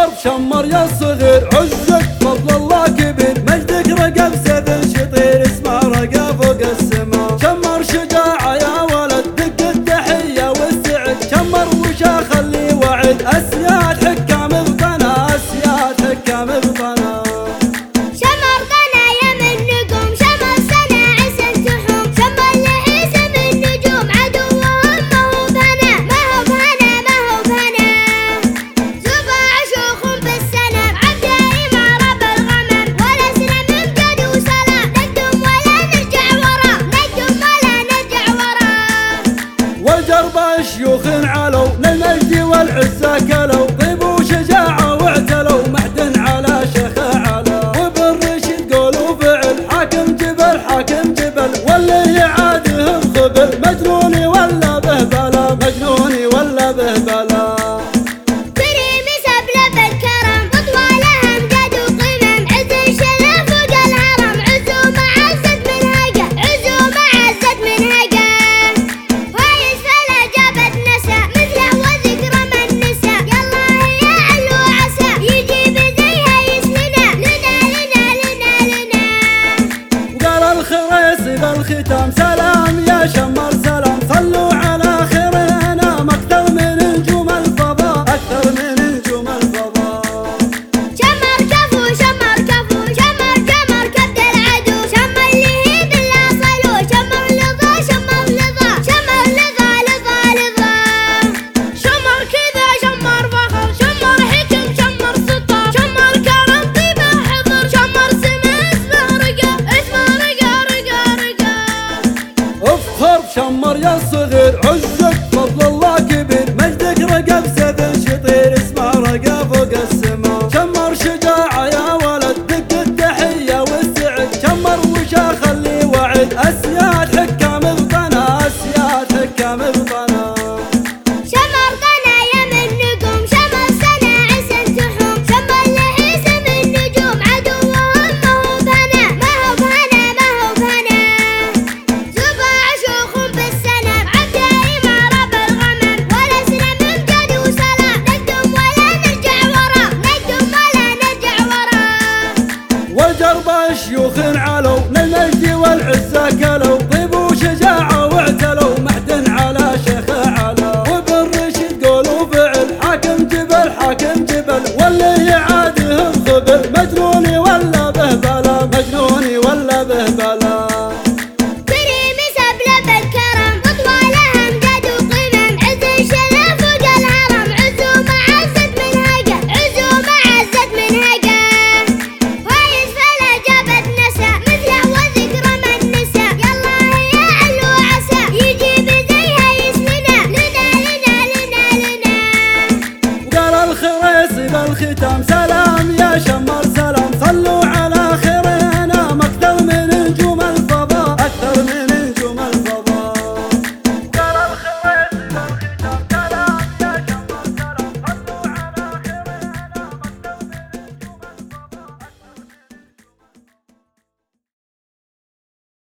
شمر يا الصغير عزك فضل الله كبير، مجدك رقب سيف شطير اسمه رقى فوق السما. شمر شجاعة يا ولد دق التحية والسعد، شمر وشاخ اللي وعد اسياد حكام القنا، اسياد حكام القنا. شمر قنا يا من نجوم، شمر سنة عسى تحوم، شمر لعيس من نجوم عدوهم ما هو بهنا، ما هو بهنا، ما هو بهنا. زبع شيوخ بالسنة عبدالي مع رب الغمم، ولسنا من جد وسلام، نقدم ولا نرجع ورا، نقدم ولا نرجع ورا. والجرب الشيوخ علوا للمجد والعزة كلوا، طيب وشجاعة واعتلوا معدن على شيخ علا. وبالرشد قول وفعل حاكم جبل، حاكم جبل واللي يعادهم خبل، مجنوني ولا به بلا، مجنوني ولا به بلا. كريم سبلة بالكرم أطوالها أمجاد وقمم، عز الشرف فوق الهرم، عزو معزد من هقة، عزو معزد من هقة. فايز فلا جابت نسى مثله وذكرى من نسى، يلا يا علو عسى يجي بزيها يسلنا لنا لنا لنا لنا. وقال الخريص بالختام سلام يا شمر سلام، صلوا على خير انام اكثر من نجوم الفضاء، اكثر من نجوم الفضاء. شمر كفو شمر كفو شمر جمر كبد العدو، شمر لهيب لا صلو، شمر لظى شمر لظى، شمر لظى لظى لظى. شمر كذا شمر فخر، شمر حكم شمر سطر، شمر كرم طيبه حضر، شمر سما اسمه رقا، اسمه رقا رقا رقا. افخر شمر يا الصغير عزك فضل الله كبير، مجدك رقب سيف شطير اسمه رقى فوق السما. شمر شجاعة يا ولد دق التحية والسعد، شمر وشاخ اللي وعد اسياد حكام القنا، اسياد حكام القنا. شمر قنا يا من نجوم، شمر سنة عسى تحوم، شمر لعيس من نجوم عدوهم ما هو بهنا، ما هو بهنا، ما هو بهنا. زبع شيوخ بالسنة عبدالي مع رب الغمم، ولسنا من جد وسلام، نقدم ولا نرجع ورا، نقدم ولا نرجع ورا. والجرب الشيوخ علوا للمجد والعزة كلوا، طيب وشجاعة واعتلوا معدن على شيخ علا. وبالرشد قول وفعل حاكم جبل، حاكم جبل واللي يعادهم خبل، مجنوني ولا به بلا، مجنوني ولا به بلا. كريم سبلة بالكرم أطوالها أمجاد وقمم، عز الشرف فوق الهرم، عزو معزد من هقة، عزو معزد من هقة. فايز فلا جابت نسى مثله وذكرى من نسى، يلا يا علو عسى يجي بزيها يسلنا لنا لنا لنا لنا. وقال الخريص بالختام سلام يا شمر سلام، صلوا